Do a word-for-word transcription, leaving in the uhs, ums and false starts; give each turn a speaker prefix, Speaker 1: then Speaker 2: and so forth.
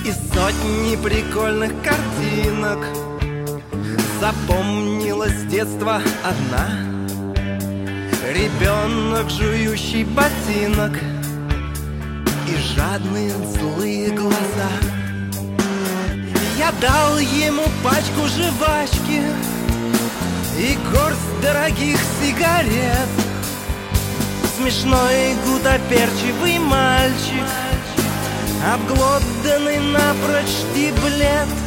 Speaker 1: и сотни прикольных картинок. Запомнилась с детства одна: ребенок, жующий ботинок, и жадные злые глаза. Я дал ему пачку жвачки и горсть дорогих сигарет. Смешной гутоперчивый мальчик, обглоданный напрочь и блед.